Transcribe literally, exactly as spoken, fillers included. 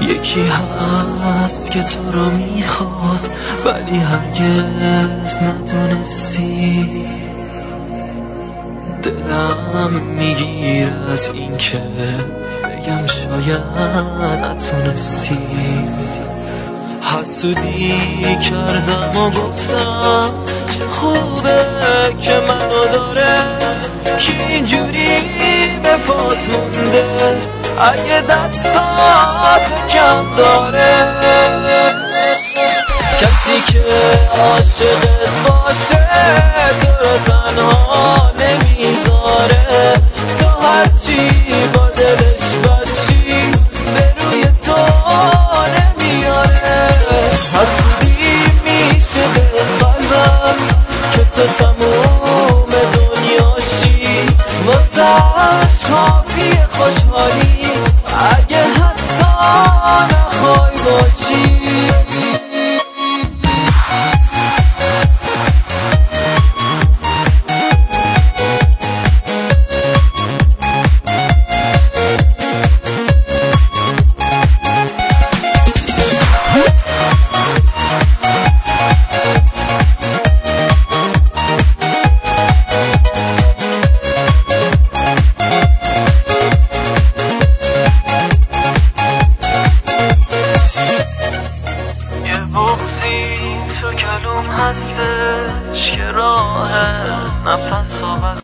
یکی هست که تو رو میخواد ولی هرگز ندونستی. دلم میگیر از این که بگم شاید نتونستی. حسودی کردم و گفتم چه خوبه که منو داره، که اینجوری به فات مونده اگه دستات کم داره. کسی که عاشقت باشه تو رو تنها نمیذاره، تو هرچی